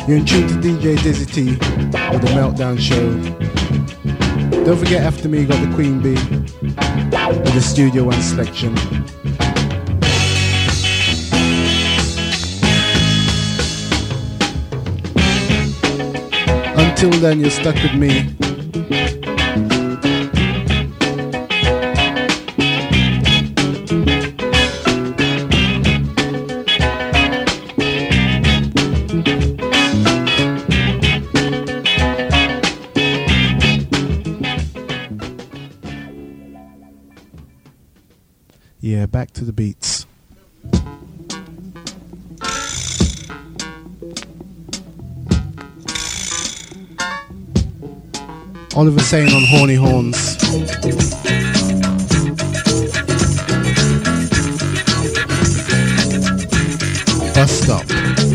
You're in tune to DJ Dizzy T with the Meltdown Show. Don't forget, after me, you got the Queen Bee with the Studio One selection. Until then, you're stuck with me. Yeah, back to the beats. Oliver Sane on Horny Horns. Bus stop.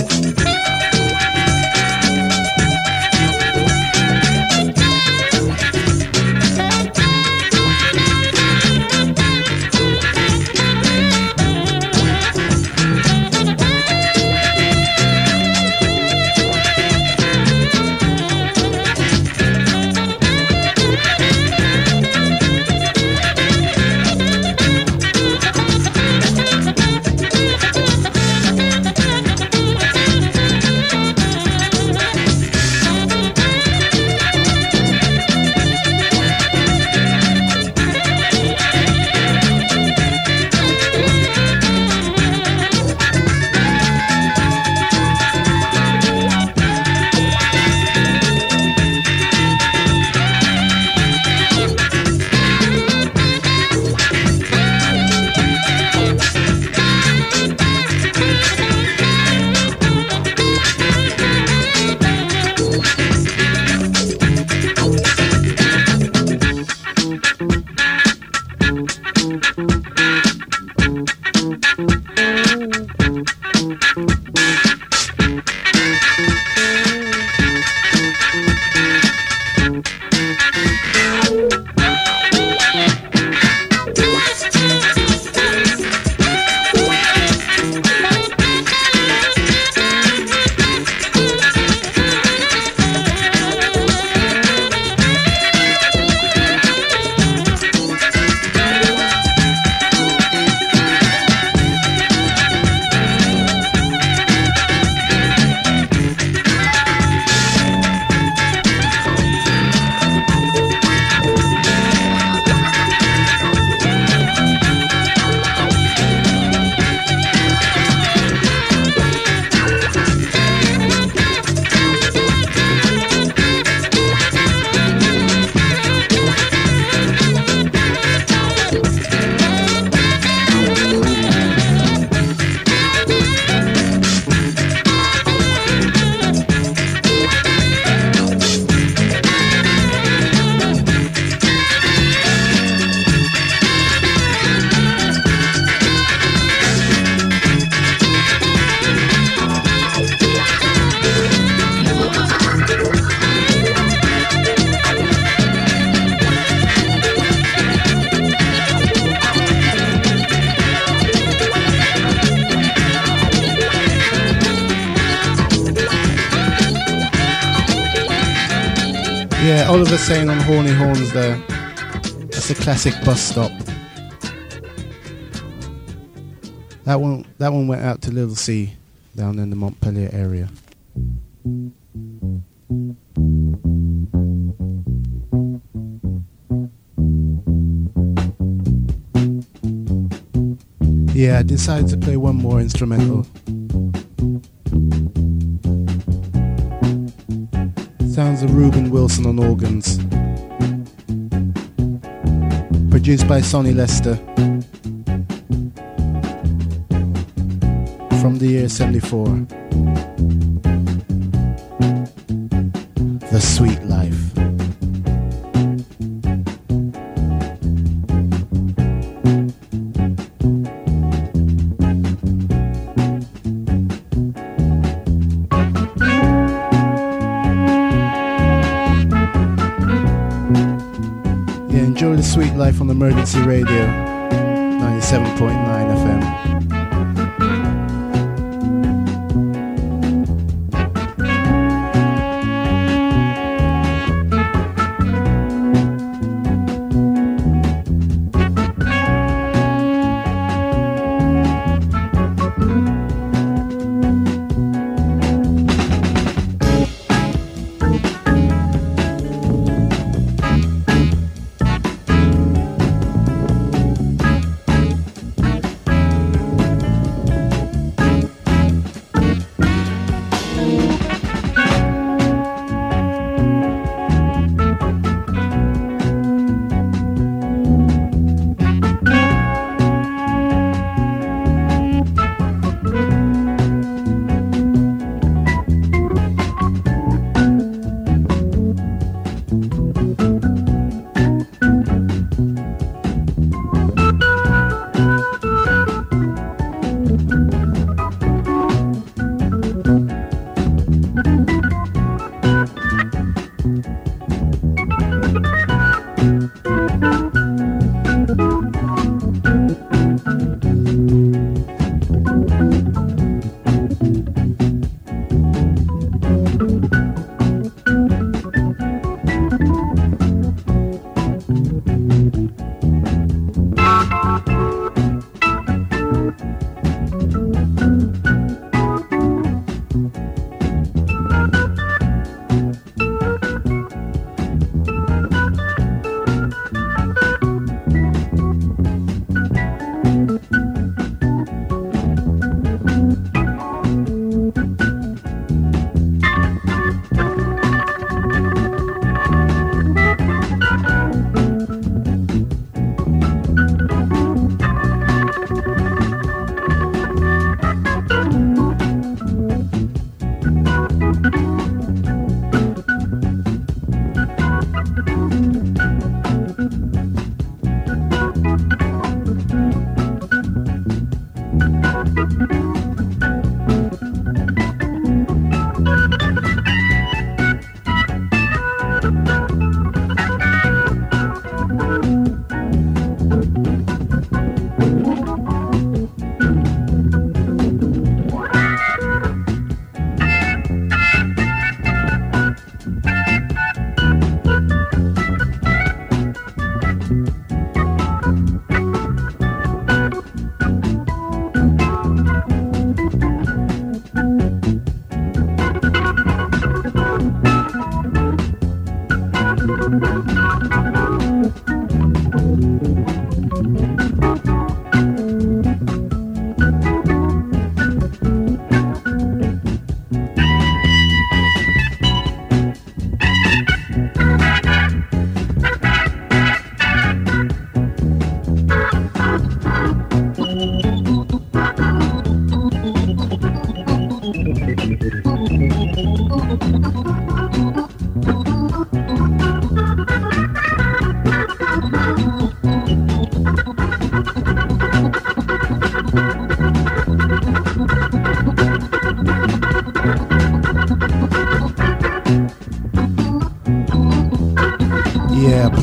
Yeah, Oliver Sane on Horny Horns there. That's a classic Bus Stop. That one went out to Little C down in the Montpellier area. Yeah, I decided to play one more instrumental. Sounds of Reuben Wilson on organs. Produced by Sonny Lester. From the year 74. The Sweet Life. Enjoy the Sweet Life on Emergency Radio 97.9 FM.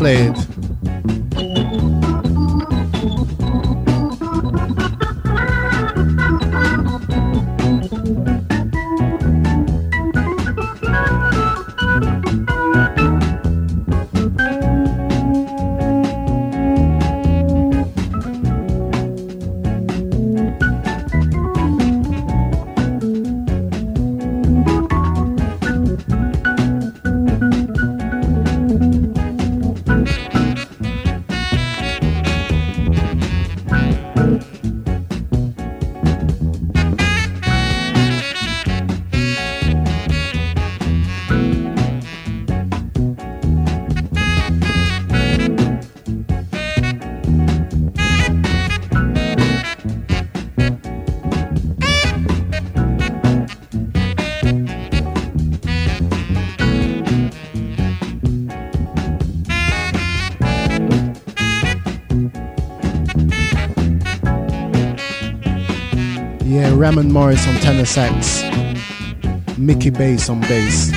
played. Ramon Morris on tenor sax, Mickey Bass on bass.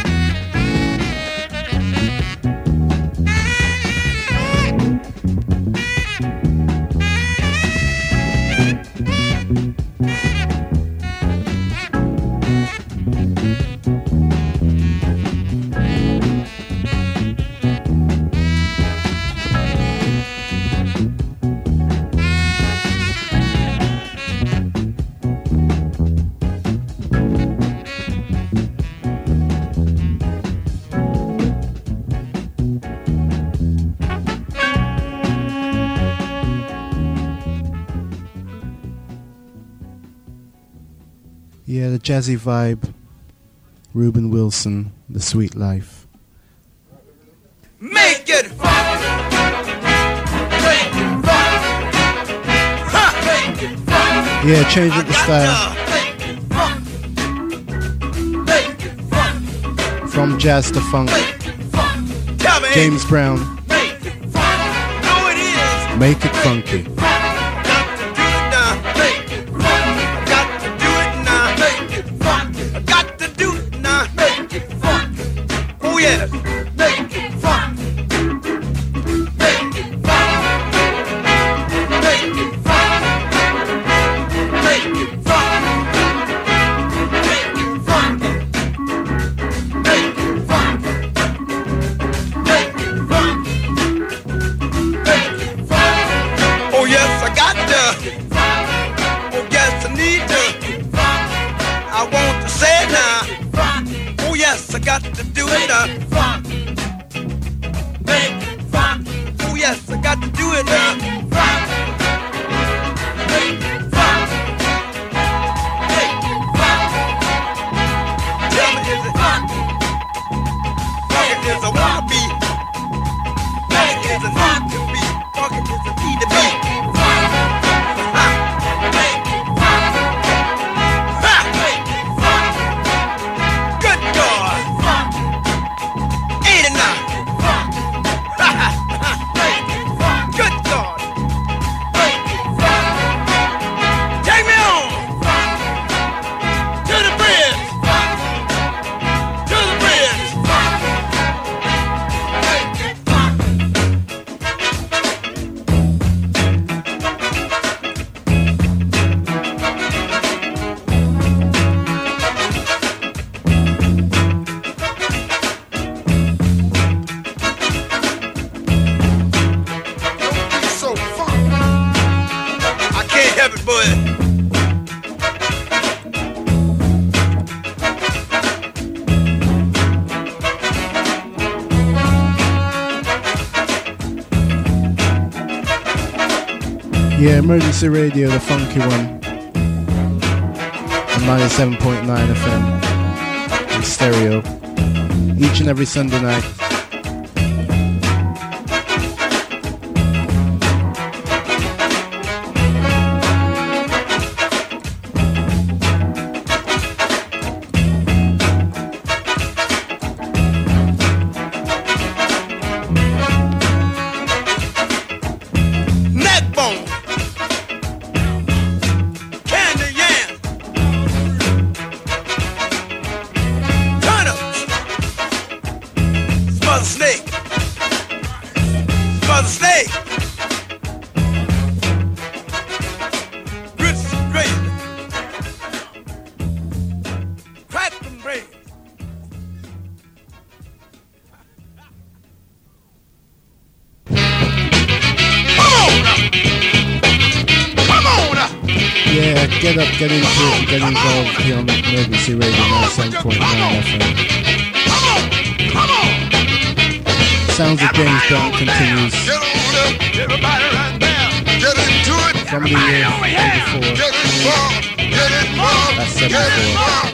Yeah, the jazzy vibe, Reuben Wilson, The Sweet Life. Make it fun! Make it fun! Ha! Make it fun! Yeah, change up the style. Make it fun! Make it fun! From jazz to funk. Make it fun! Tell me! James Brown. Make it fun! No, it is! Make it funky. Yes, make it fun. Make it fun. Make it fun. Make it fun. Make it fun. Make it fun. Make it fun. Make it fun. Oh yes, I got to. Oh yes, I need to. I want to say now. Oh yes, I got to do it. Make it fun. Oh yes, I got to do it now. Make it fun. Make it fun. Tell me, is it fun? Funky is a wanna be. Funky is a need to be. Funky is a need to be. Make it fun. Make it fun. Good God. Ain't enough. Good God. Take me on to the bridge. To the bridge. Yeah, Emergency Radio, the funky one. On 97.9 FM. In stereo. Each and every Sunday night. Yeah, get up, get into it, and get involved here on Emergency Radio 97.9 FM. Sounds of James Brown continues from the year 84. That's 74.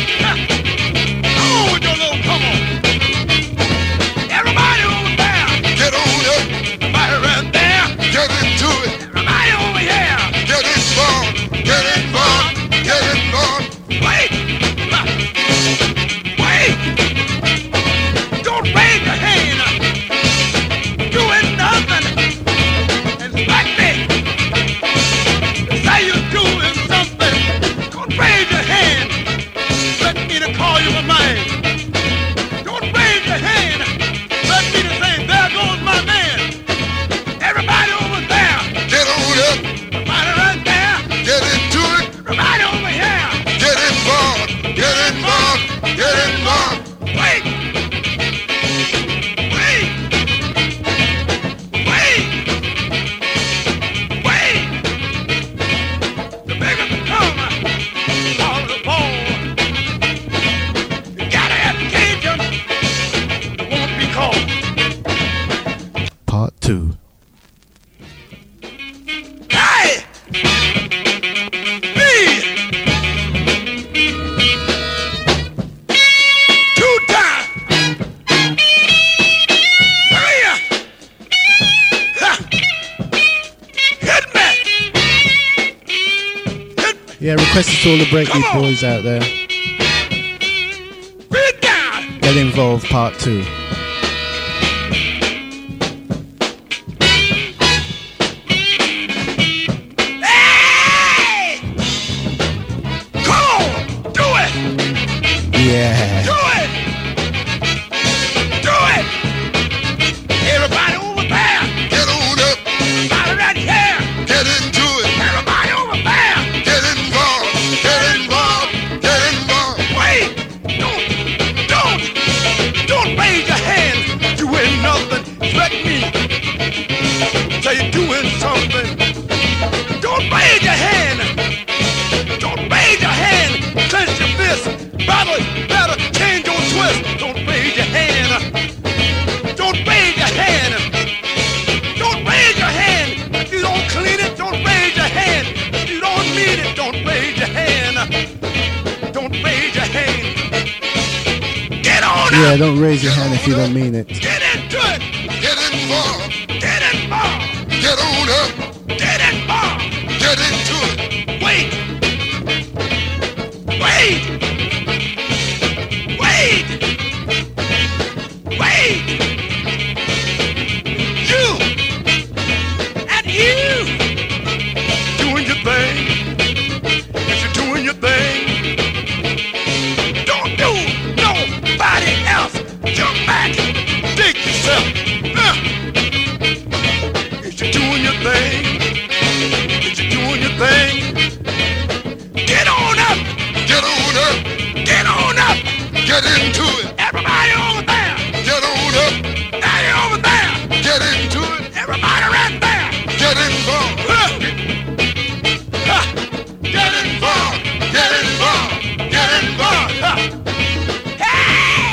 Yeah, request to all the Breakbeat boys out there. Get involved, part 2. Hey! Come on, do it! Yeah. Do it! Do it! Everybody over there! Get on up, Everybody right here! get into it, Everybody over there! get involved, get involved, get involved. Wait! Don't raise your hand! You ain't nothing. Let me say you're doing something. Don't raise your hand! Don't raise your hand! Clench your fist! Better change your twist! Don't raise your hand! Don't raise your hand! Don't raise your hand! If you don't clean it, don't raise your hand! If you don't mean it, don't raise your hand! Don't raise your hand! Get on Yeah, up! don't raise your hand if you don't mean it. Get into it! Get involved, Get involved! get on up, Get involved! get into it. Wait! Wait! Wait! Wait! You! And you! Doing your thing. If you're doing your thing, don't do nobody else. Jump back. Dig yourself. If you're doing your thing, if you're doing your thing, get on up. Get on up, Get on up. get into it, Everybody over there. get on up, Everybody over there. get into it, Everybody right there. get involved, Get involved. get involved, get involved. Hey!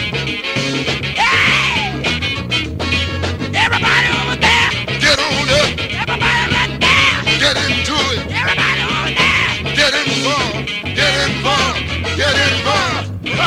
Hey! Everybody over there. Get on up, Everybody right there. get into it, Everybody over there. get involved, get involved, get involved.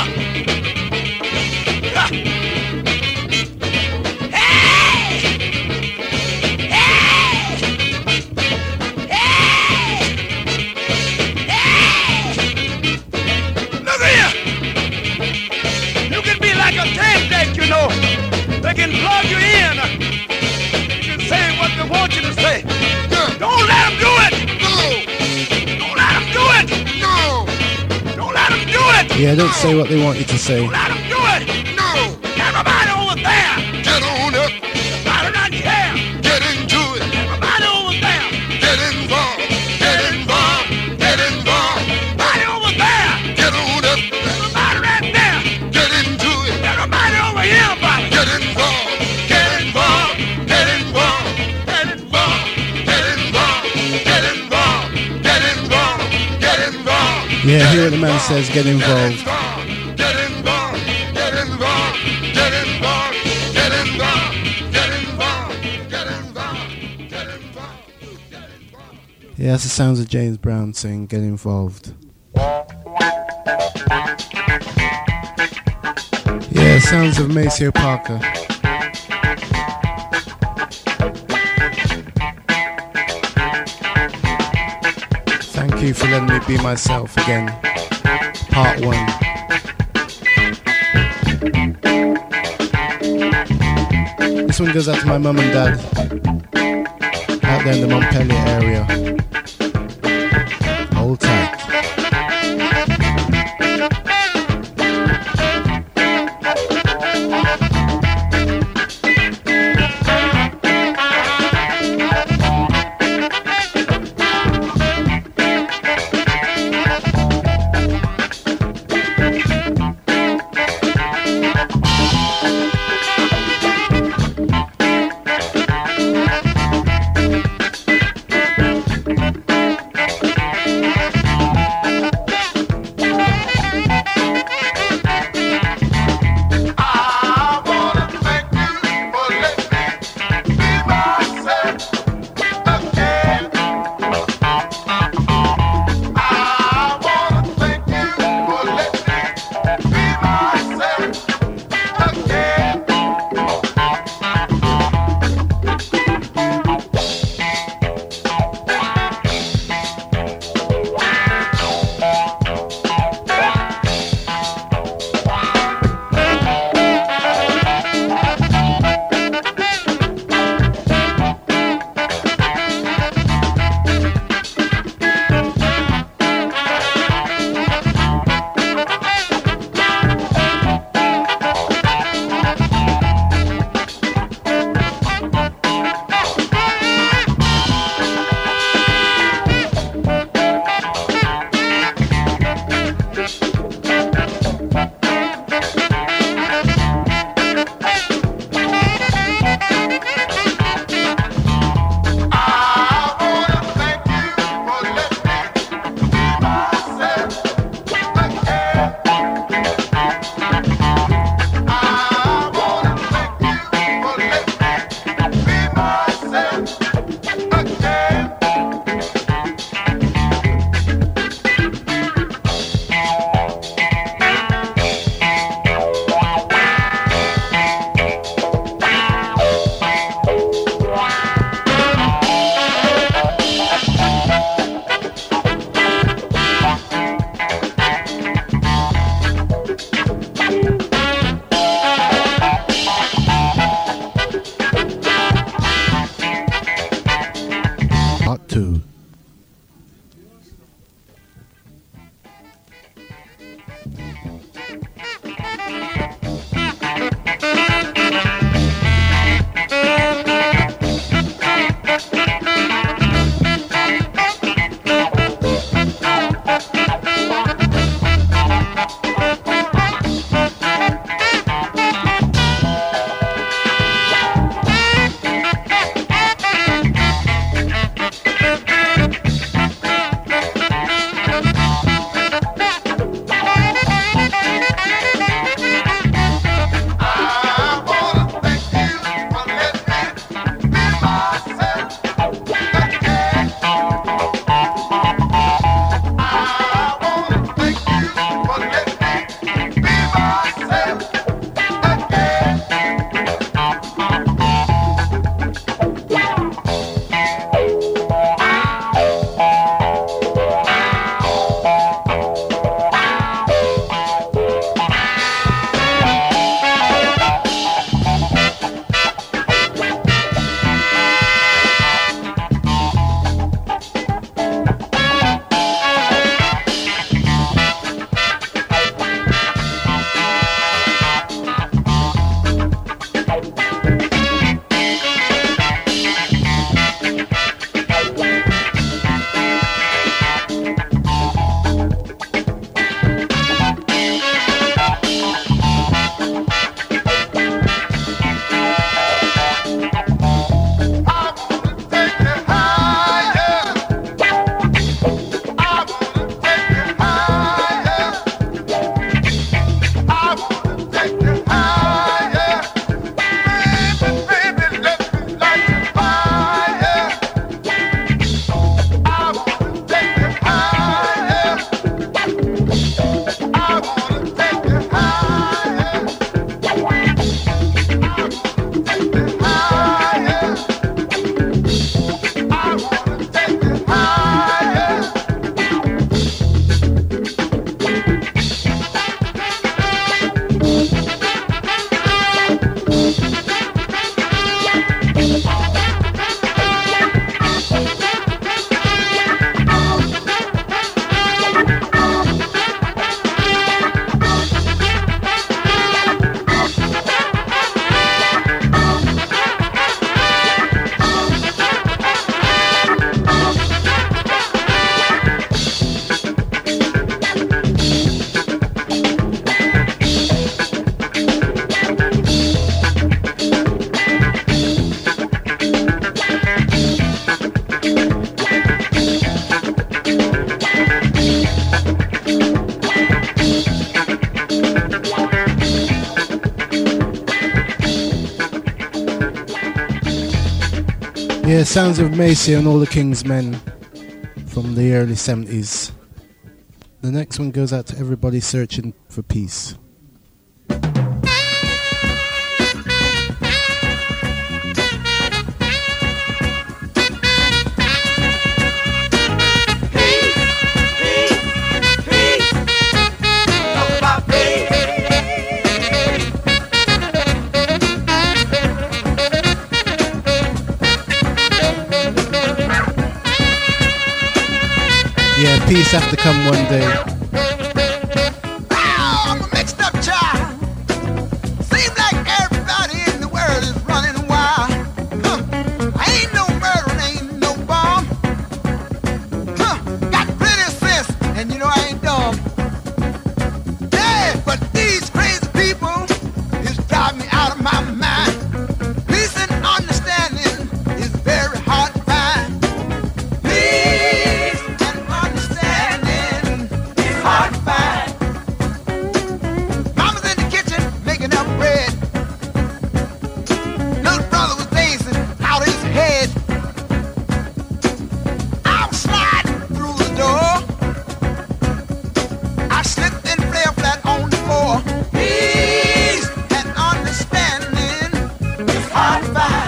Look here! You can be like a tank deck, you know. They can plug you in. You can say what they want you to say. Yeah. Don't let them do it! No, Don't let them do it! no, Don't let them do it! Yeah, don't say what they want you to say. Don't let them do it! no. Everybody over there! Get on up, Everybody right here! get into it, Everybody over there! get involved, get involved, get involved. Everybody over there! Get on up, Everybody right there! get into it, Everybody over here, buddy! get involved, get involved, get involved, Get involved! get involved, get involved, get involved. Yeah, hear what the man says, get involved. Get involved, get involved, get involved, get involved, get involved, get involved, get involved, get involved. Yeah, that's the sounds of James Brown saying, get involved. Yeah, sounds of Maceo Parker. Thank you for letting me be myself again. Part 1. This one goes out to my mum and dad out there in the Montpellier area. Hold tight. Yeah, sounds of Macy and all the King's Men from the early 70s. The next one goes out to everybody searching for peace. Yeah, peace have to come one day. Oh, I'm a mixed up child. Seems like everybody in the world is running wild. I ain't no murderer, ain't no bomb. Got plenty of sense, and you know I ain't dumb. Yeah, but these crazy people is driving me out of my mind. Peace and understanding is very hard to find. Peace and understanding is hard to find. Mama's in the kitchen making up bread. Little brother was dancing out his head. I was sliding through the door. I slipped and fell flat on the floor. Peace and understanding is hard to find.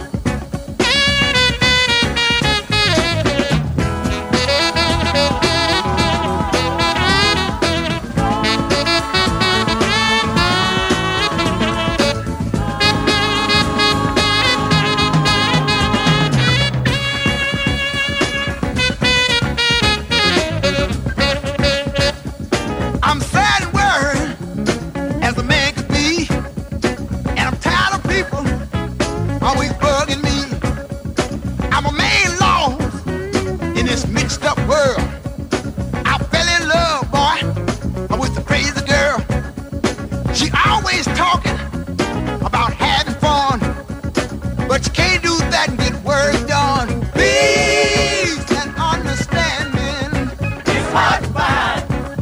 I'm sad and worried as a man could be, and I'm tired of people always bugging me. I'm a man lost in this mixed up world. I fell in love, boy, with a crazy girl. She always talking about having fun, but you can't do that and get work done. Peace and understanding is hard to find.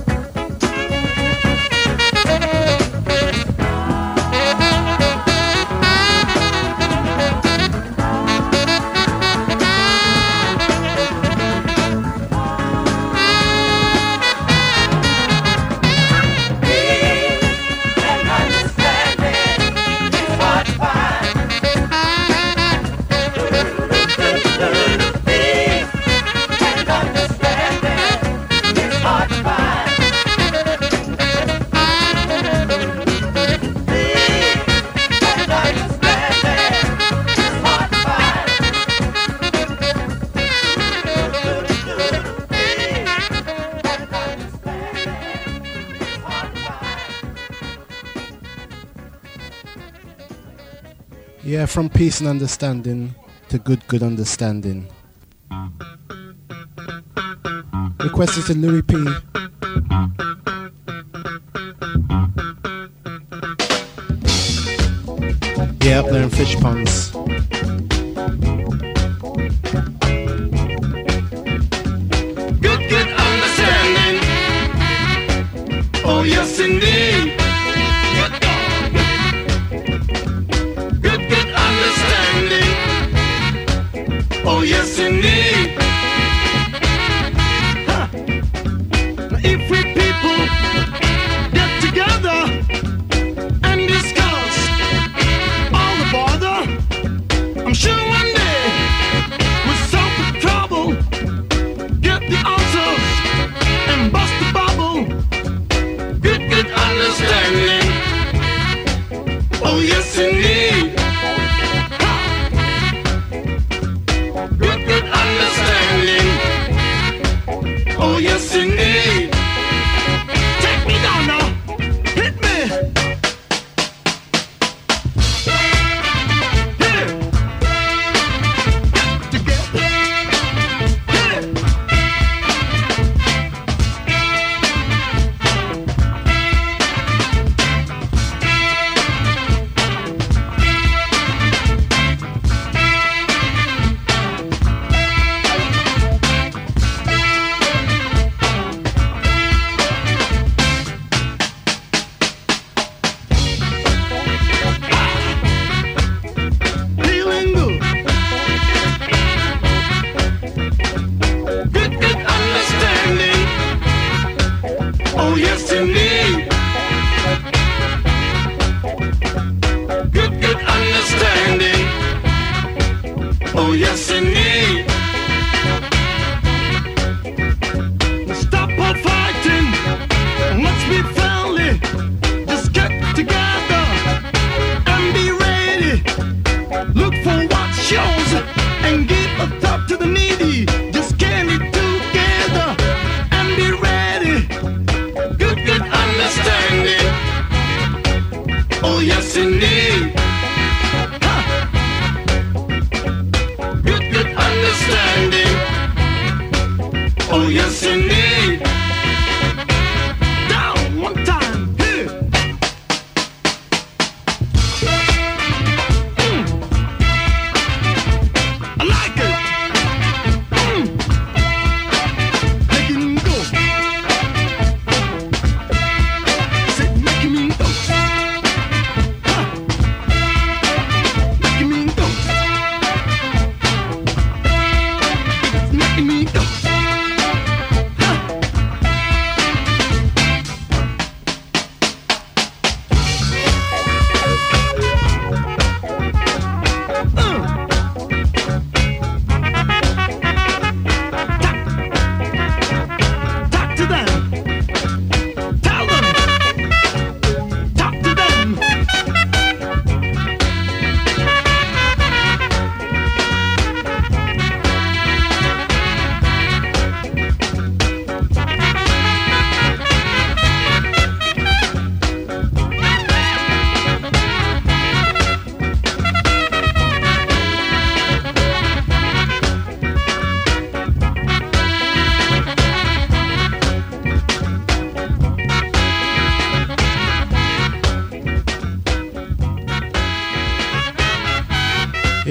Yeah, from peace and understanding to good understanding. Requested to Louis P. Yeah, up there in Fish Ponds. Good understanding. Oh yes indeed. Good understanding. Oh yes indeed. Huh. Now, if we people get together and discuss all the bother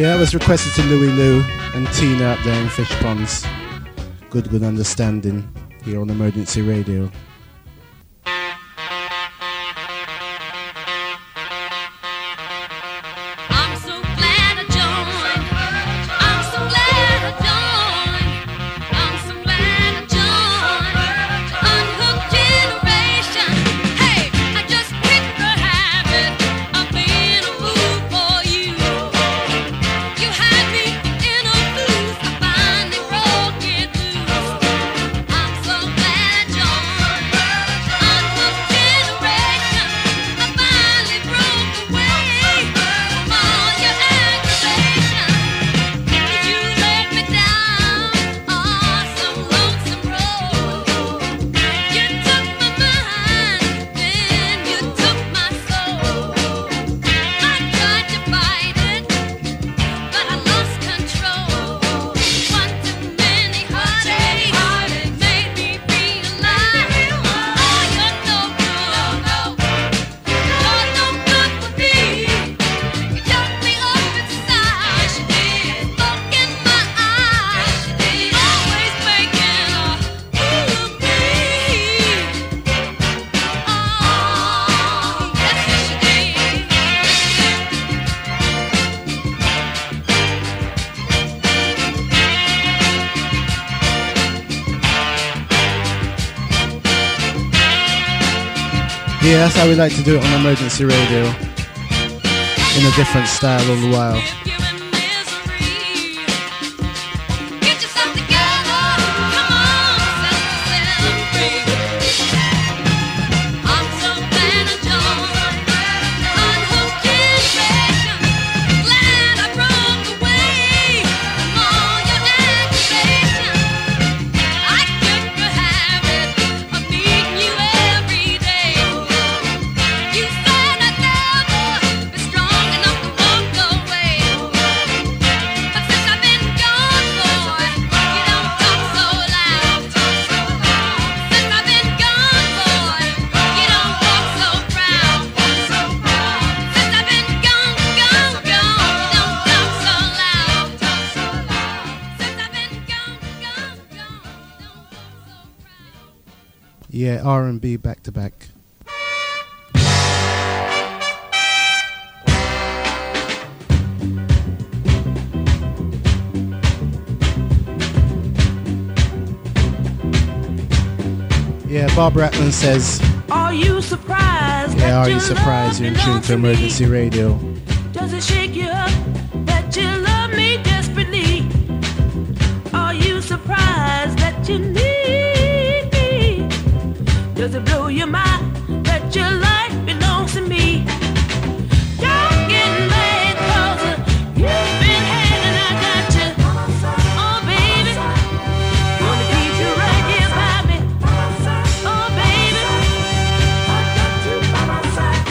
Yeah, that was requested to Louie Lou and Tina up there in Fish Ponds. Good understanding here on Emergency Radio. Yeah, that's how we like to do it on Emergency Radio. In a different style all the while. Yeah, R&B back to back. Yeah, Bob Ratman says, are you surprised? Yeah, are you surprised you're in tune to Emergency Radio? Does it shake you up that you love me desperately? Are you surprised that you need me? Does it blow your mind that your life belongs to me? Don't get mad 'cause you've been had and I got you. Oh baby, gonna keep you right here by me. Oh baby, I got you by my side.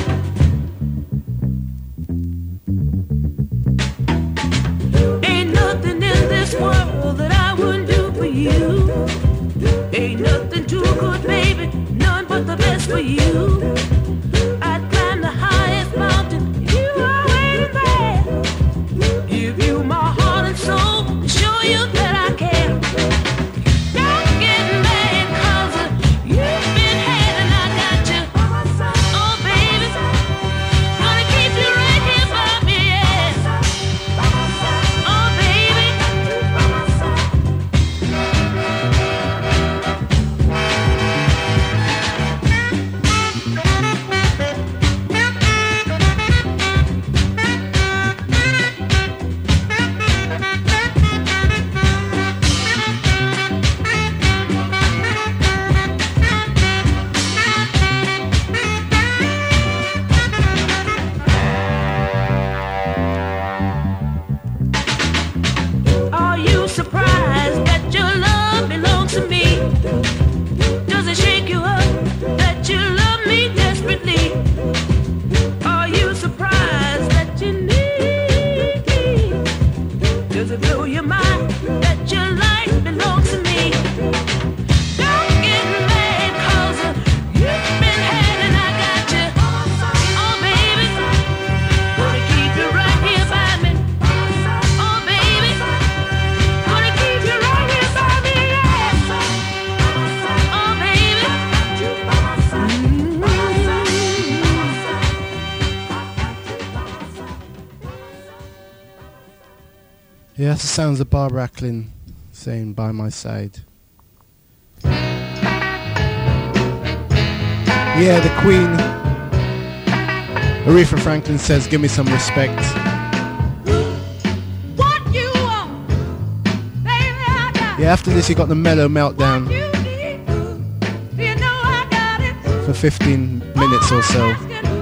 Ain't nothing in this world that I wouldn't do for you. Ain't nothing too good, baby, none but the best for you. I'd climb the highest mountain, you are waiting there. Give you my heart and soul, show you that I care. Don't get mad 'cause you've been had and I got you. Oh baby, gonna keep you right here by me, yeah. Oh baby, Yeah, that's the sounds of Barbara Acklin saying "By My Side." Yeah, the Queen. Aretha Franklin says, "Give me some respect." Yeah, after this you got the Mellow Meltdown for 15 minutes or so.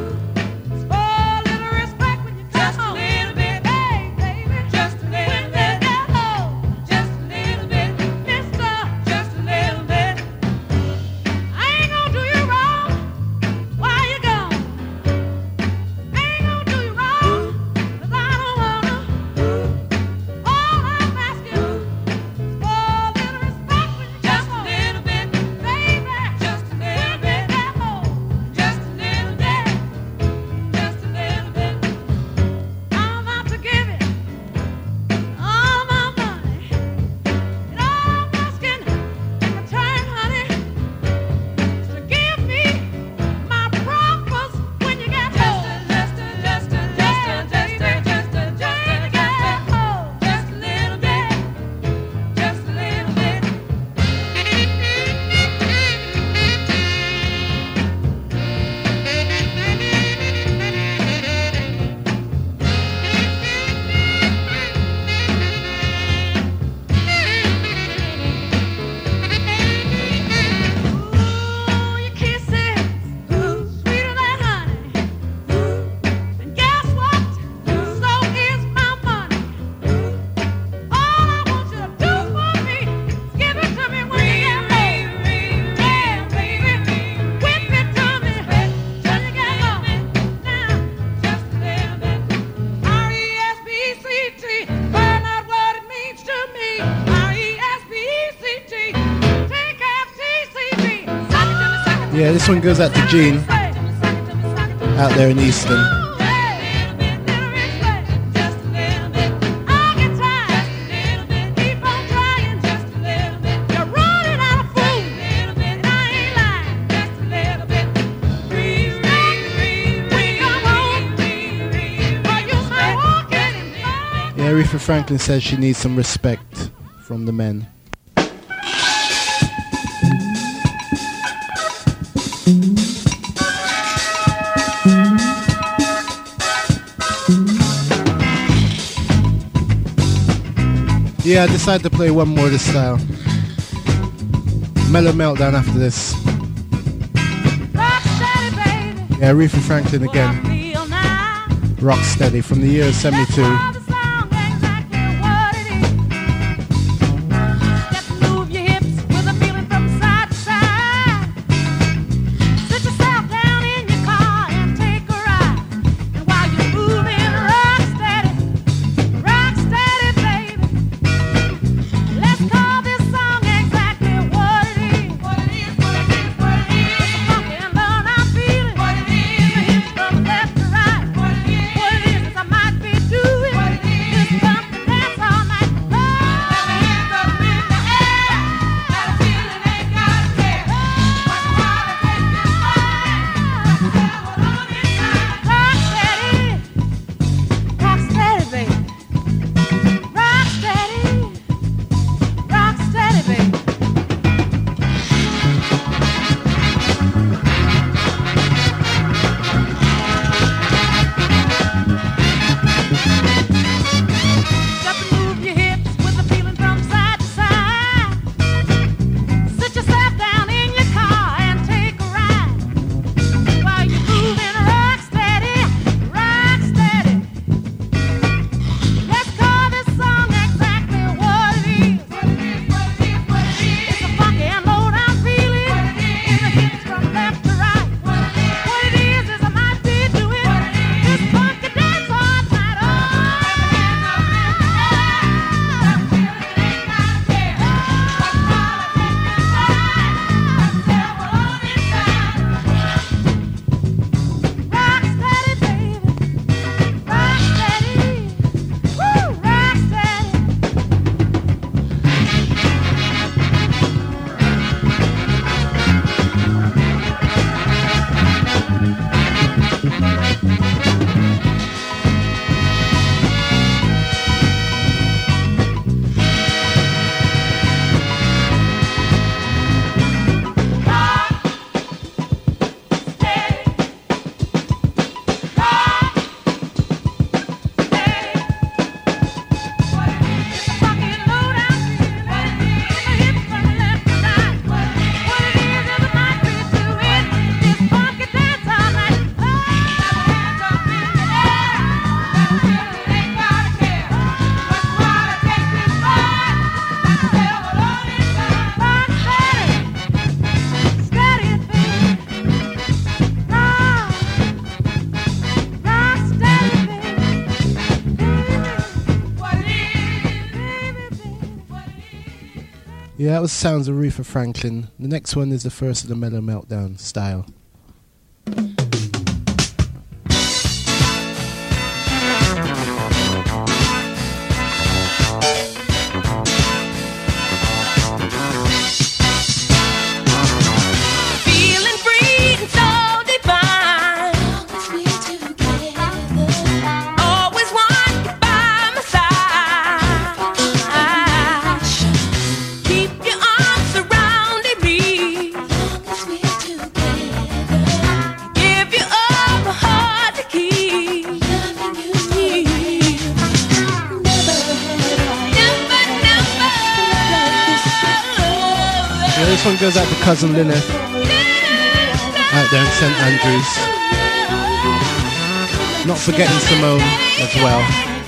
Yeah, this one goes out to Jean out there in Easton. Yeah, Aretha Franklin says she needs some respect from the men. Yeah, I decided to play one more of this style. Mellow Meltdown after this. Yeah, Aretha Franklin again. Rock Steady from the year 72. Might be doing Yeah, that was sounds of Aretha Franklin. The next one is the first of the Mellow Meltdown style. This one goes out to Cousin Lynette out there in St Andrews. Not forgetting Simone as well.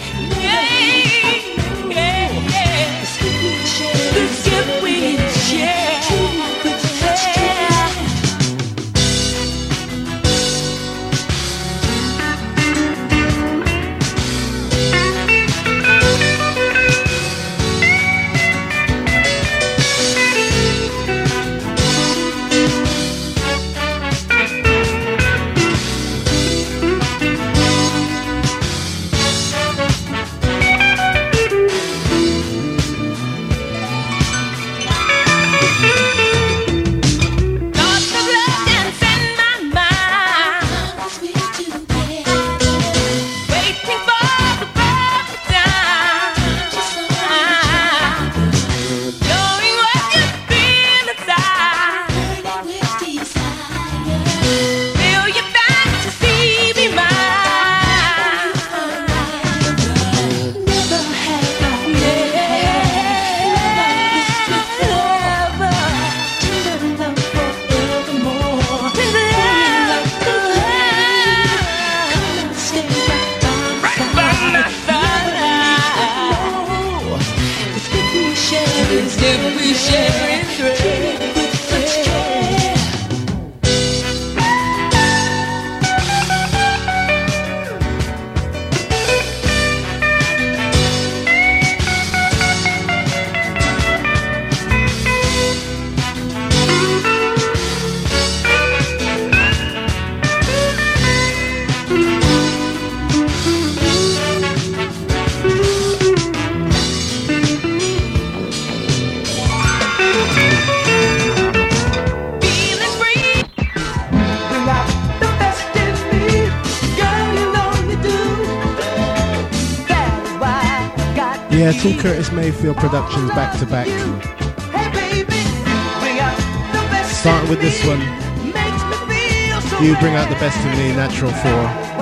Yeah, two Curtis Mayfield productions back to back. Starting with this one, You Bring Out the Best in Me, Natural 4.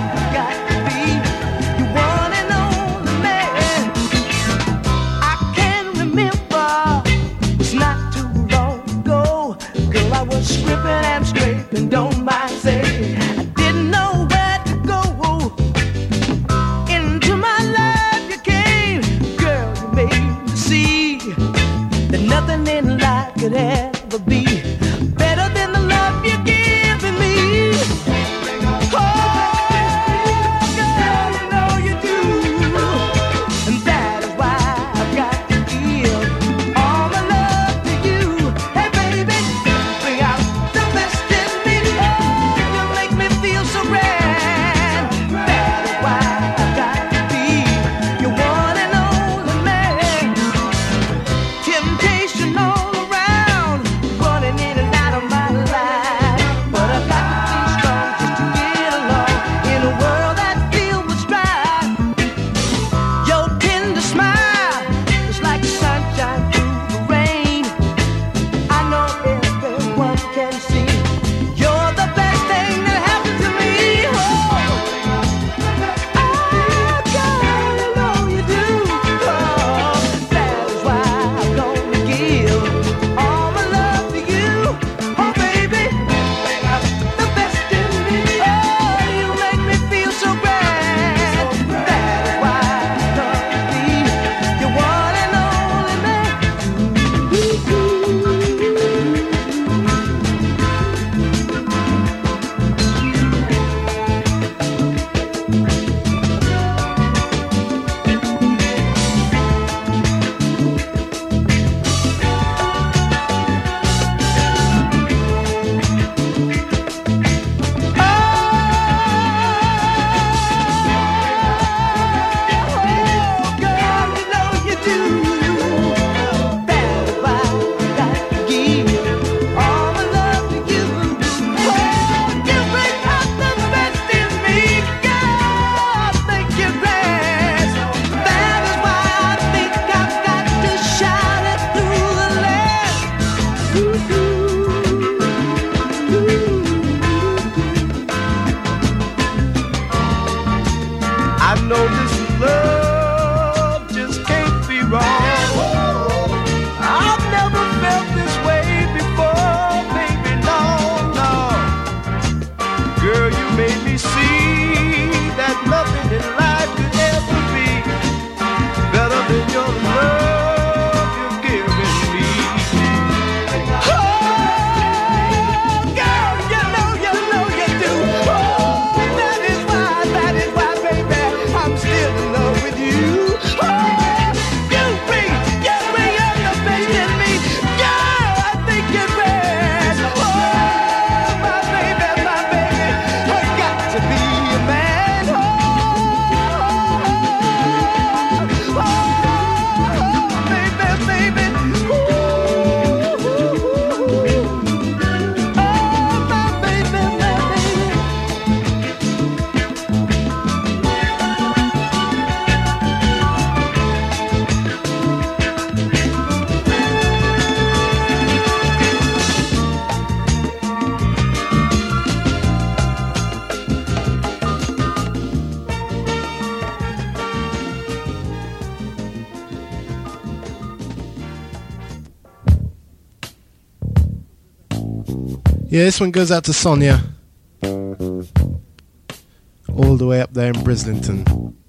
Stripping and scraping, don't mind saying I didn't know where to go. Into my life you came, girl, you made me see that nothing in life could ever be better than the love you're giving me. Oh, girl, you know you do, and that is why I've got to give all my love to you. Hey baby, bring out the best in me. Oh, you make me feel so grand. That is why I've got to be your one and only man. Temptation all around, running in and out of Yeah, this one goes out to Sonia. All the way up there in Brislington.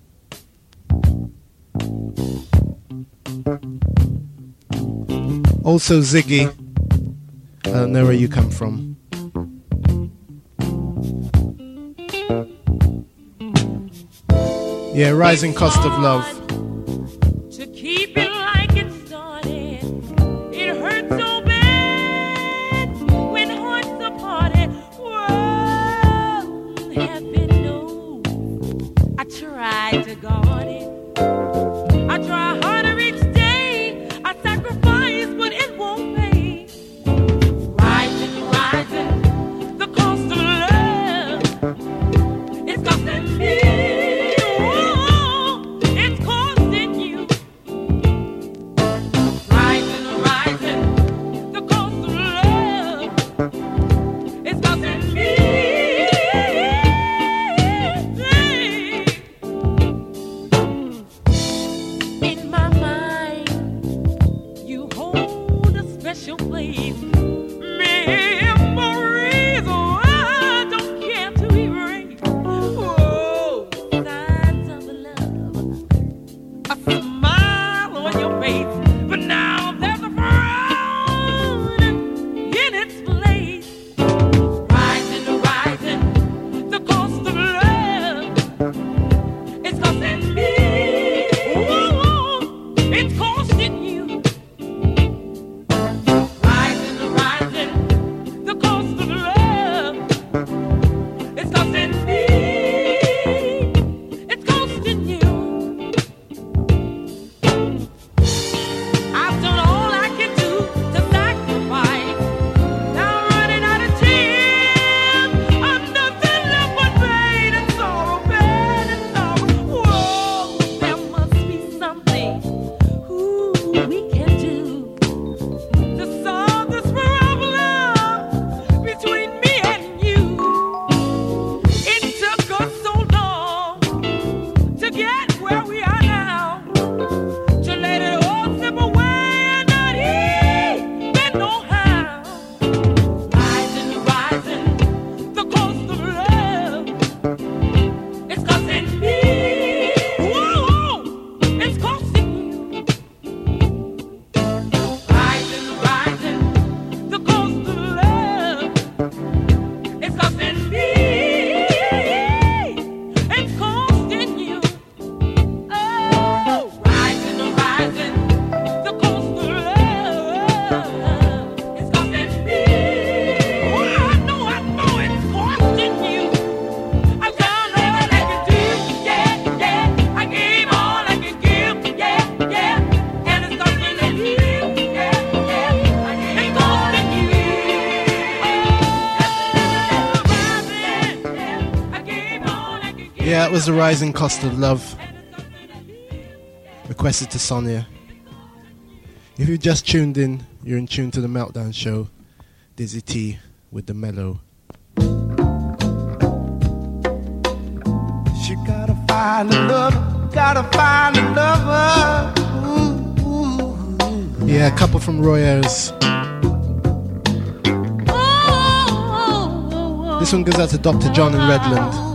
Also Ziggy. I don't know where you come from. Yeah, rising cost of love. To keep it like it started, it hurts so bad when hearts are parted. Whoa, heaven knows I tried to guard it. I try harder each day. I sacrifice, but it won't pay. Rising, rising, the cost of love is costing me. Yeah, that was The Rising Cost of Love, requested to Sonia. If you just tuned in, you're in tune to the Meltdown Show. Dizzy T with the mellow. She gotta find a lover, gotta find a lover. Ooh. Yeah, a couple from Royers. This one goes out to Dr. John in Redland.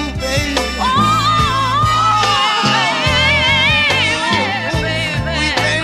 Baby.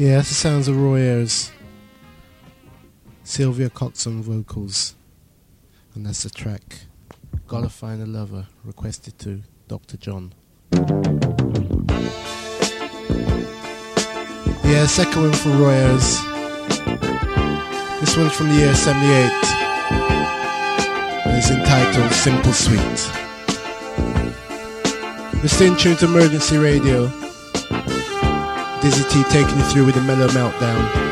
Yeah, that's the sounds of Roy Ayers. Sylvia Cox on vocals. And that's the track Gotta Find a Lover, requested to Dr. John. Yeah, second one from Roy Ayers. This one's from the year 78. And it's entitled Simple Sweet. You're staying tuned to Emergency Radio. Dizzy T taking you through with a mellow meltdown.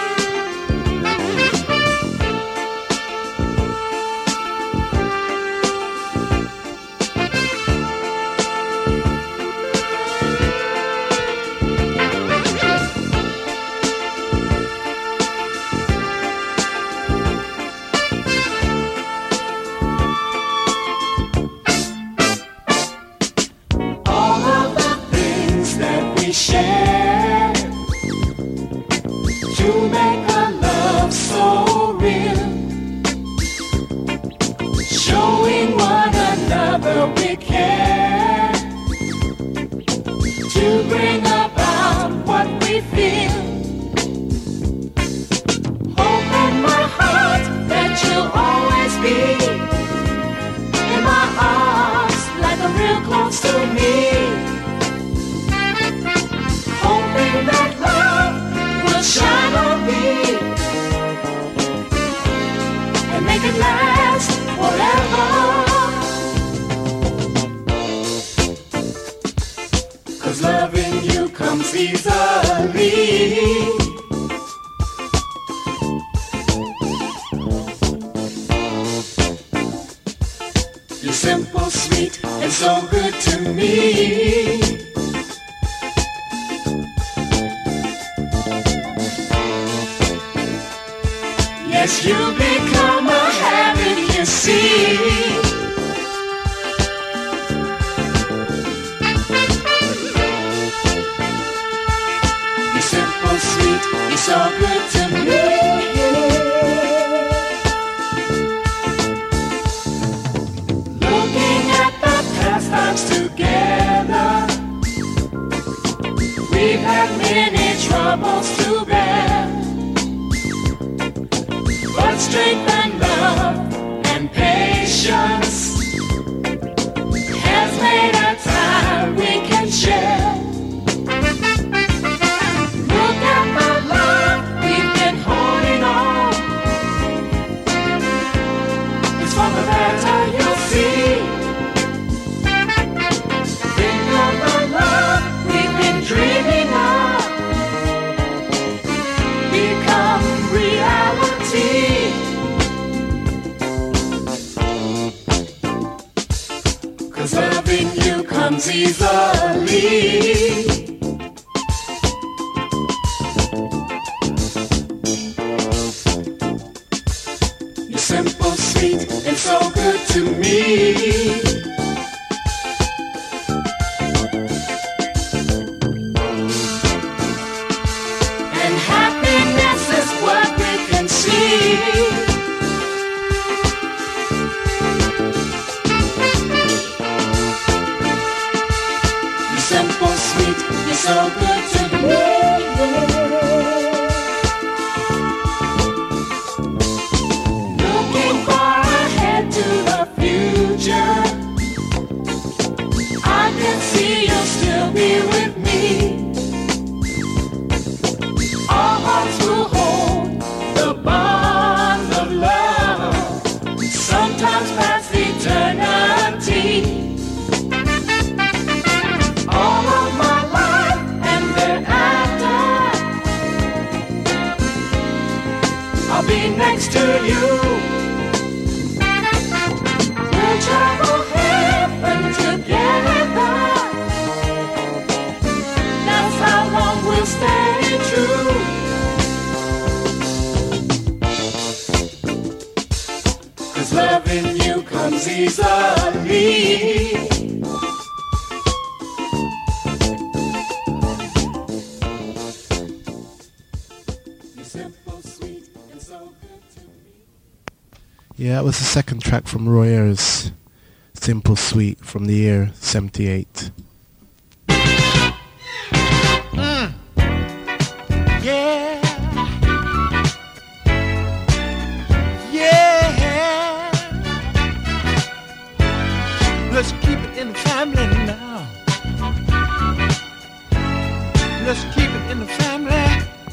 Yeah, that was the second track from Roy Ayers, Simple Sweet, from the year 78. Yeah.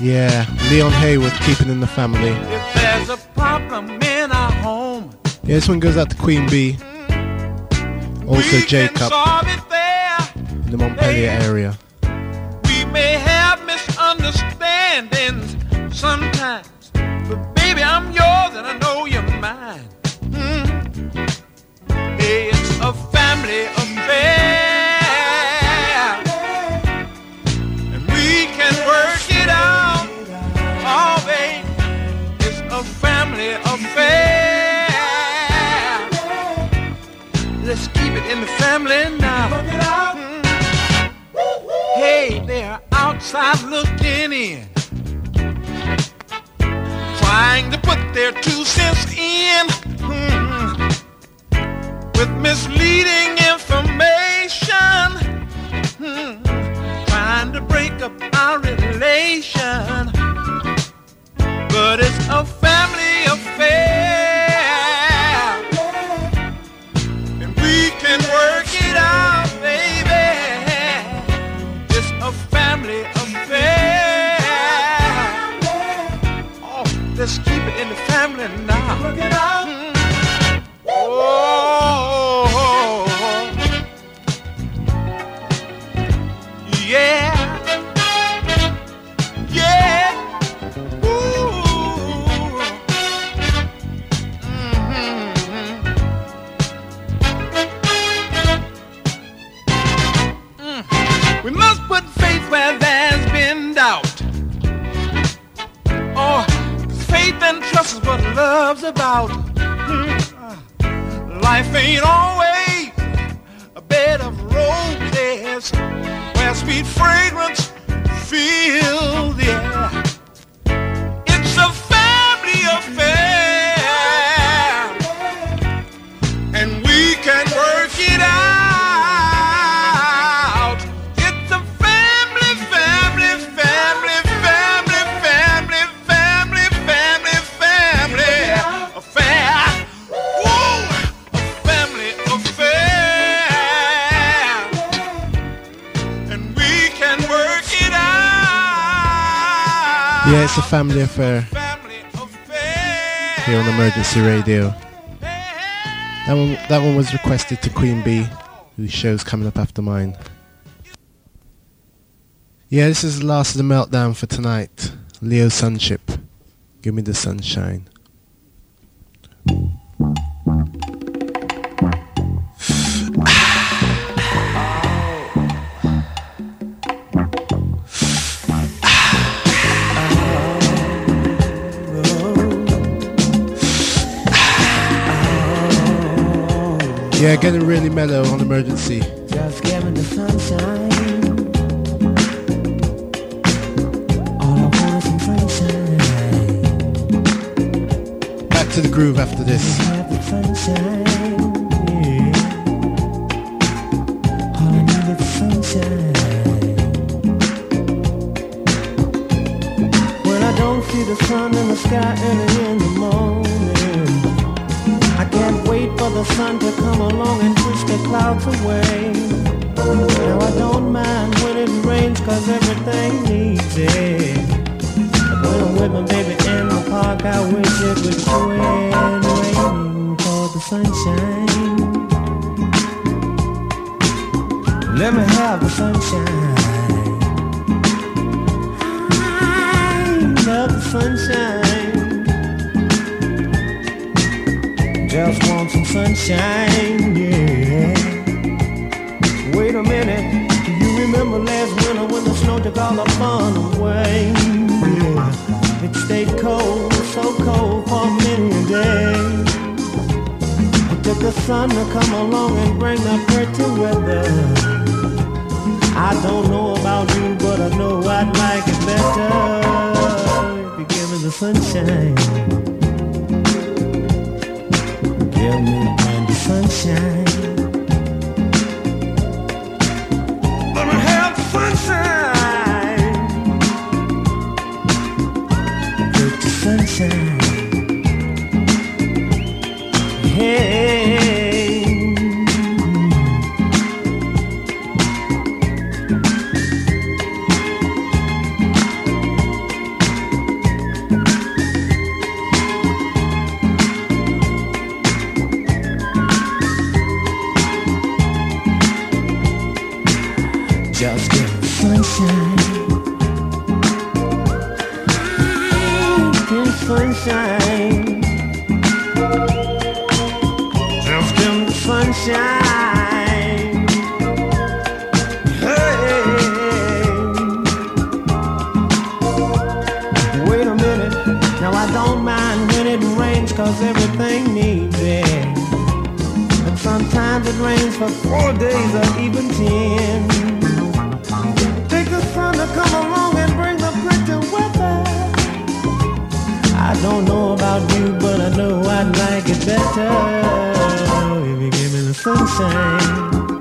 Yeah, Leon Haywood, Keeping in the Family. If there's a problem in our home, yeah, this one goes out to Queen Bee. Also Jacob in the Montpellier area. We may have misunderstandings sometimes, but baby, I'm yours and I know you're mine. Hey, it's a family affair, and we can work it out. Oh, baby, it's a family affair. Let's keep it in the family now. Hey, they're outside looking in, trying to put their 2 cents in with misleading information, trying to break up our relation. But it's a family affair, and we can work it out, baby. It's a family affair. Oh, let's keep it in the family now. Work it out. Oh, yeah, yeah. We must put faith where there's been doubt. Oh, faith and trust is what love's about. Life ain't always a bed of roses where sweet fragrance fills the air. It's a family affair, and we can work it out. It's a family, family, family, family, family, family, family, family affair. Woo! A family affair, and we can work it out. Yeah, it's a family affair here on Emergency Radio. That one was requested to Queen Bee, whose show's coming up after mine. Yeah, this is the last of the meltdown for tonight. Leo Sunship, Give Me the Sunshine. Yeah, getting really mellow on Emergency. Just give me the sunshine. All I want is some sunshine. Back to the groove after this. Have the sunshine, yeah. All I need is the sunshine. When I don't see the sun in the sky early in the morning, I can't wait for the sun to come along and push the clouds away. Now I don't mind when it rains, cause everything needs it. But when I'm with my baby in the park, I wish it would quit raining for the sunshine. Let me have the sunshine. I love the sunshine. Just want some sunshine, yeah. Wait a minute, do you remember last winter when the snow took all the fun away? Yeah. It stayed cold, so cold for many a day. It took the sun to come along and bring the pretty weather. I don't know about you, but I know I'd like it better if you give me the sunshine. Give me the sunshine. Let me have the sunshine. Take the sunshine. Hey. Just give me sunshine. Give me sunshine. Just give me sunshine. Hey. Wait a minute. Now I don't mind when it rains, 'cause everything needs it. And sometimes it rains for 4 days or even 10. Take the sun to come along and bring the pretty weather. I don't know about you, but I know I'd like it better if you give me the sunshine.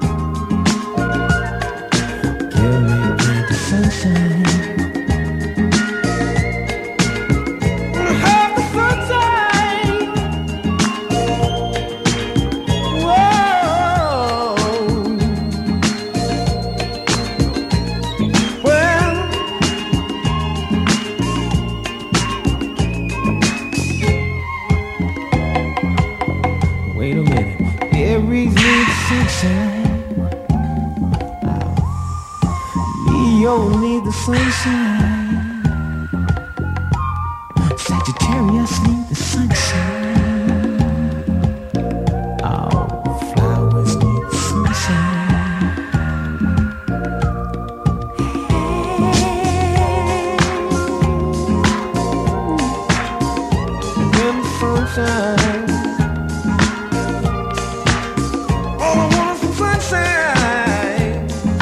Give me the sunshine. Have the sunshine. Whoa. Well, wait a minute. Aries needs sunshine. Leo needs the sunshine. Sagittarius needs the sunshine. Oh, flowers need the sunshine. Give me sunshine. All I want is some sunshine.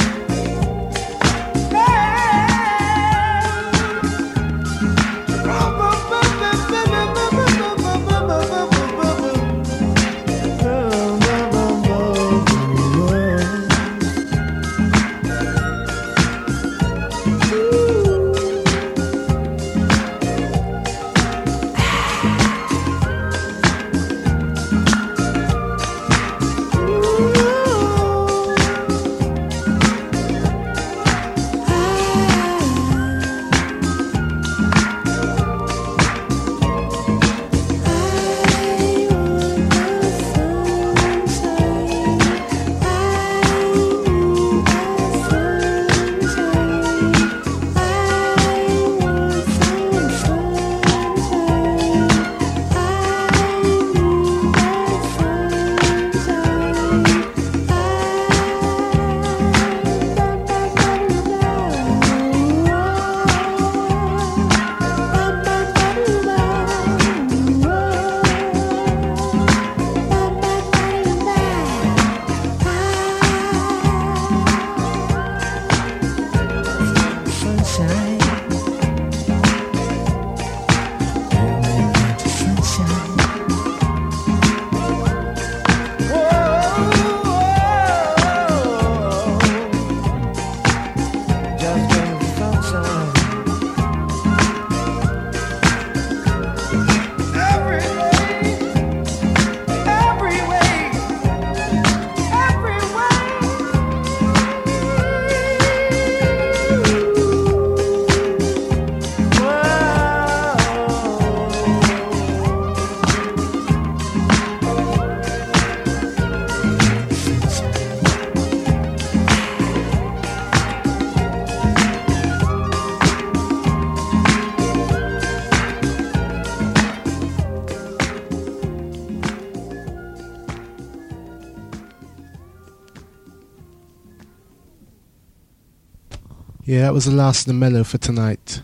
Yeah, that was the last of the mellow for tonight.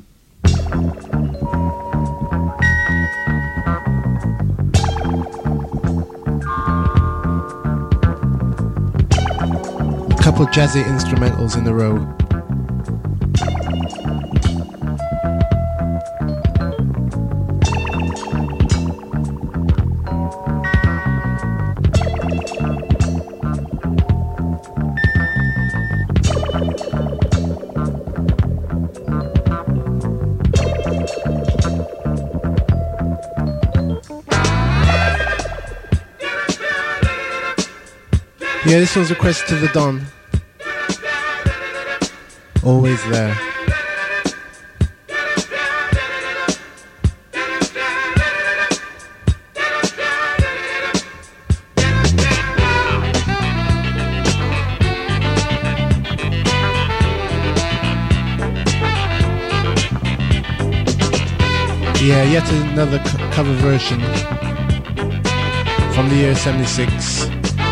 A couple jazzy instrumentals in a row. Yeah, this one's requested to the Don. Always there. Yeah, yet another cover version from the year 76.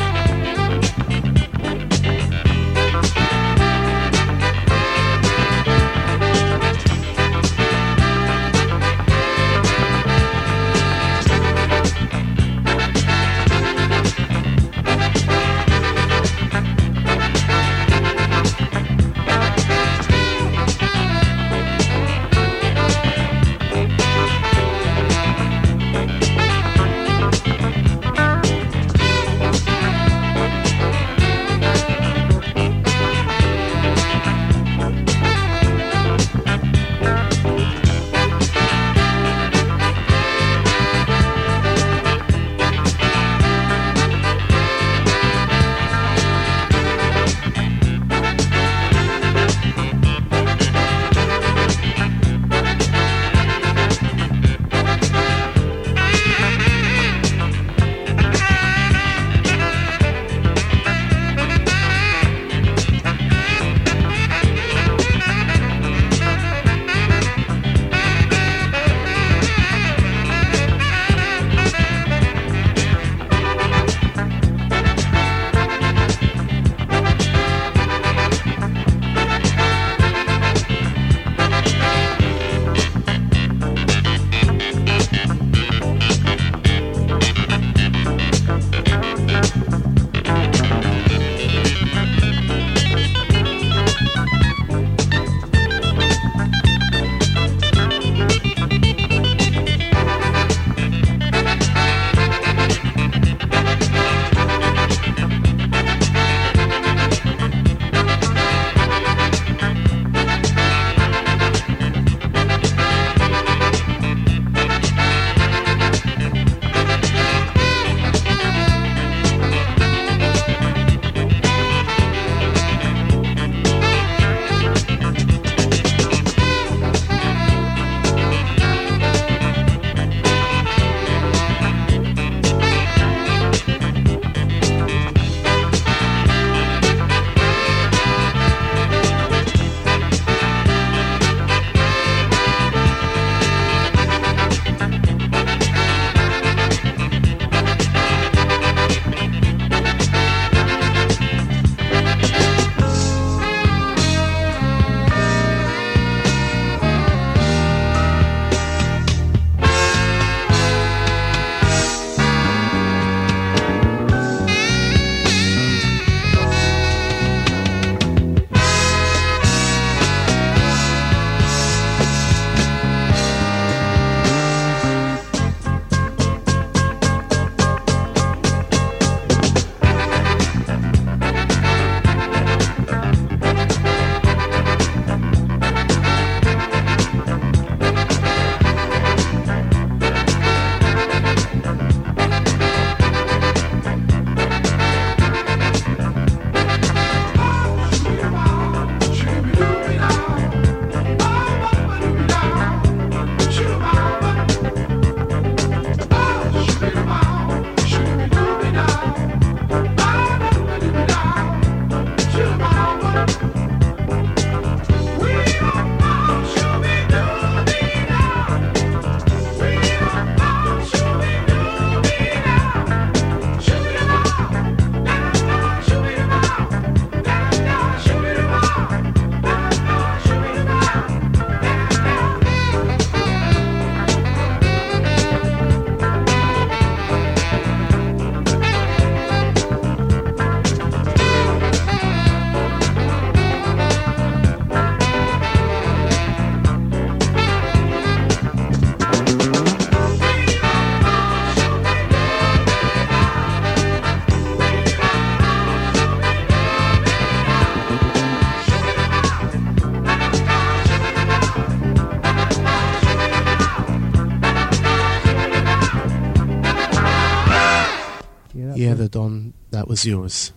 Yeah, the Don, that was yours.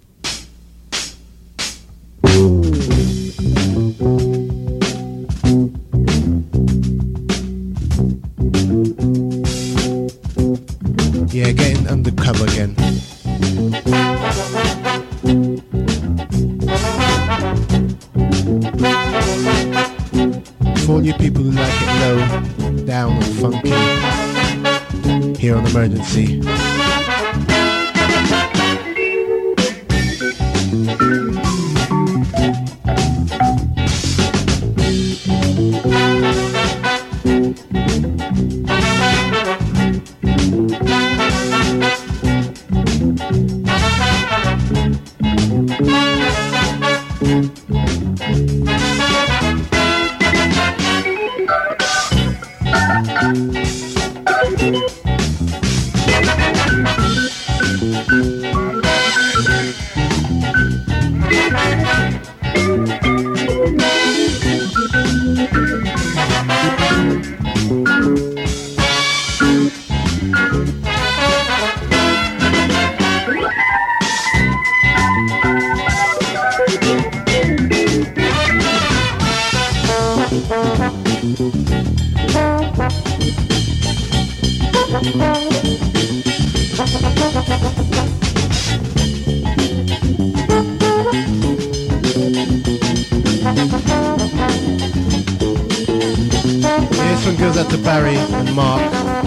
Yeah, getting undercover again. For all you people who like it low, down, emergency. This one goes out to Barry and Mark.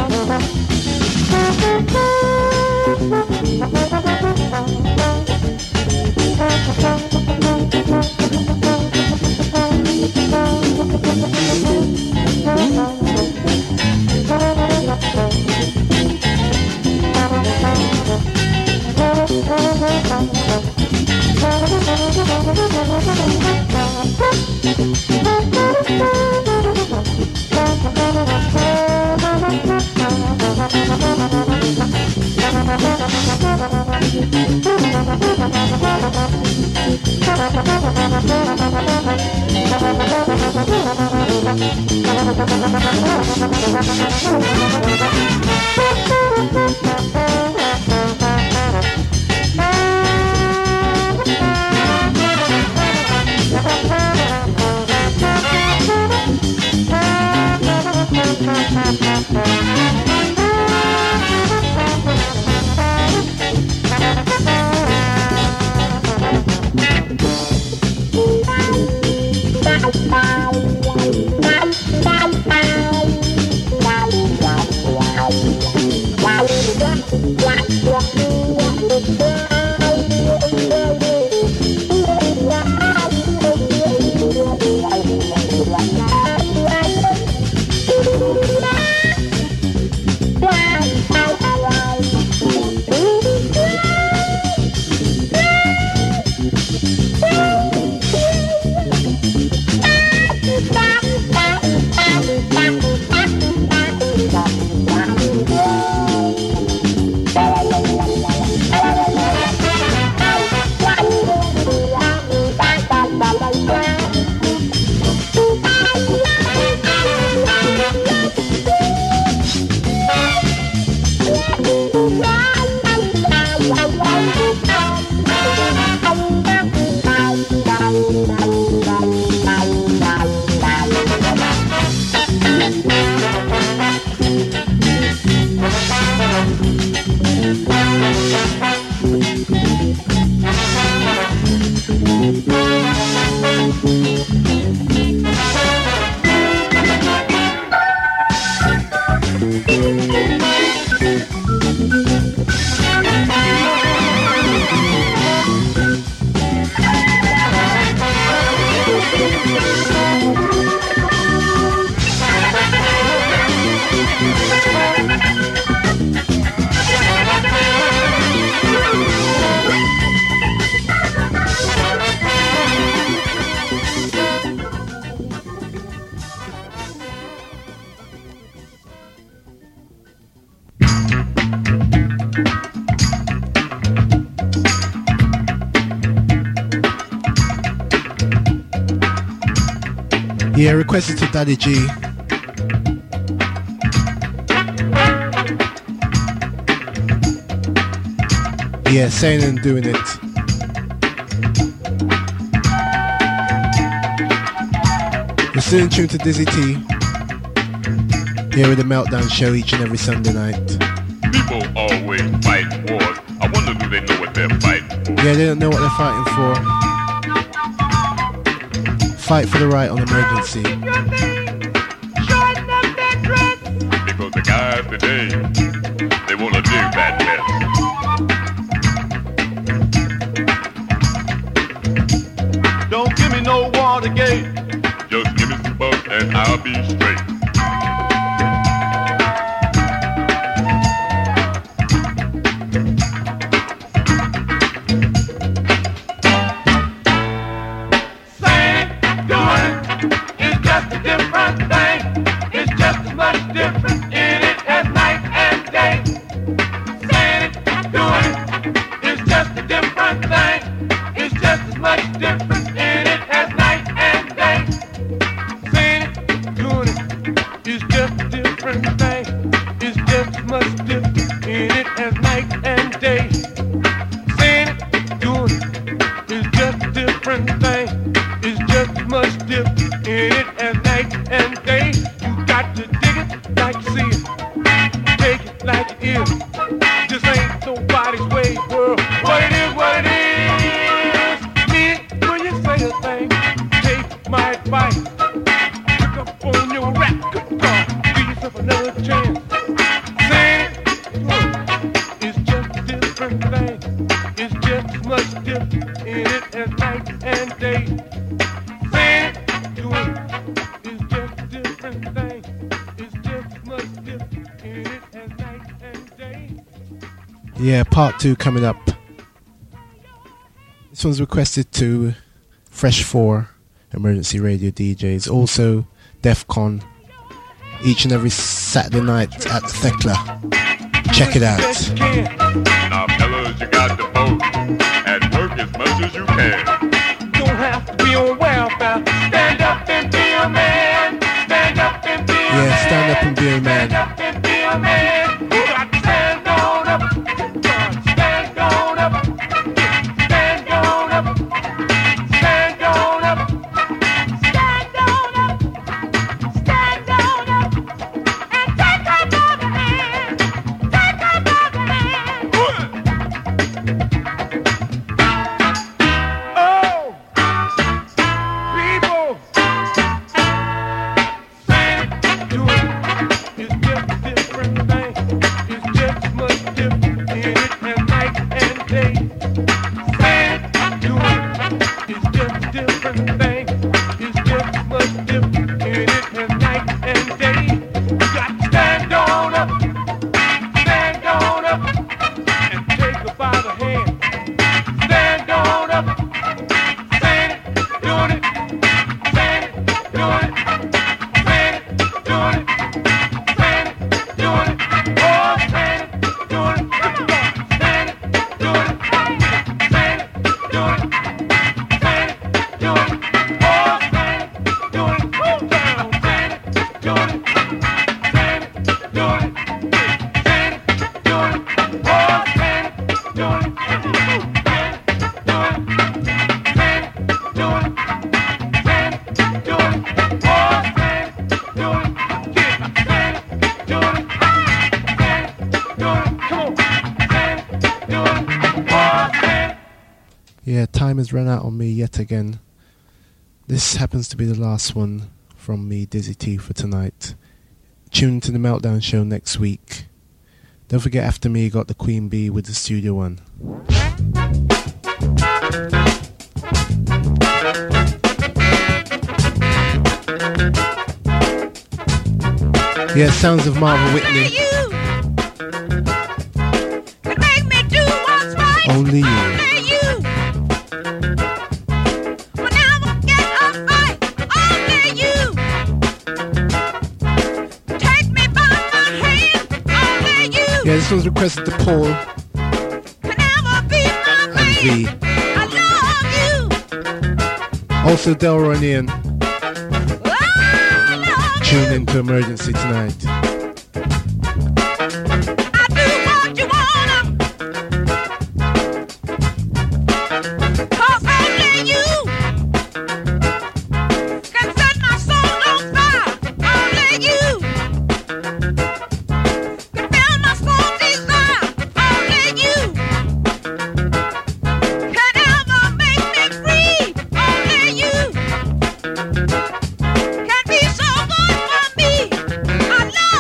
Yeah, requested to Daddy G. Yeah, saying and doing it. You're still in tune to Dizzy T. Here with the Meltdown Show each and every Sunday night. People always fight wars. I wonder, do they know what they're fighting for? Yeah, they don't know what they're fighting for. Fight for the right on emergency. Because the guys today, they want at best. Don't give me no Watergate. Just give me some bucks and I'll be straight. Yeah, part 2 coming up. This one's requested to Fresh 4, Emergency Radio DJs. Also, DEFCON, each and every Saturday night at Thekla. Check it out. Now, fellas, you got to vote and work as much as you can. Don't have to be on welfare. Stand up and be a man. Stand up and be a man. Yeah, stand up and be a man. Stand up and be a man. You got to stand on up. Stand on up. Stand on up. Stand on up. Stand on up. Stand on up. And take her by the hand. Take her by the hand. Oh, people, saying do it. It's just a different thing. It's just as much different in it as night and day. Saying do it. It's just a different thing. It's just as much different in it as night and day. You got to stand on up, and take her by the hand. Stand on up, saying it, doing it, saying it, doing it, saying it, doing it, saying it, doing it, oh, saying it, doing it, saying it, doing it, saying it, doing it, saying it, doing it, oh, saying it, doing it, oh, down, saying it, doing it, saying it, doing it, saying it, doing it, oh, saying it, doing it, Yeah, time has run out on me yet again. This happens to be the last one from me, Dizzy T, for tonight. Tune to the Meltdown Show next week. Don't forget, after me, you got the Queen Bee with the Studio One. Yeah, sounds of Marvin Whitney. Only you. Yeah, this was requested to Paul and V. Also Delroy and Ian. Tune into Emergency tonight. I love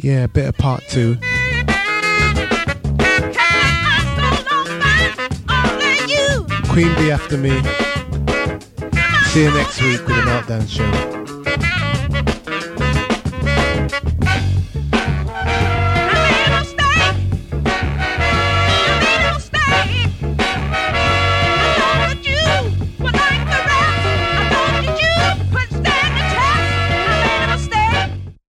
Yeah, a bit of part 2. Queen Bee after me. See you next week with the Meltdown Show.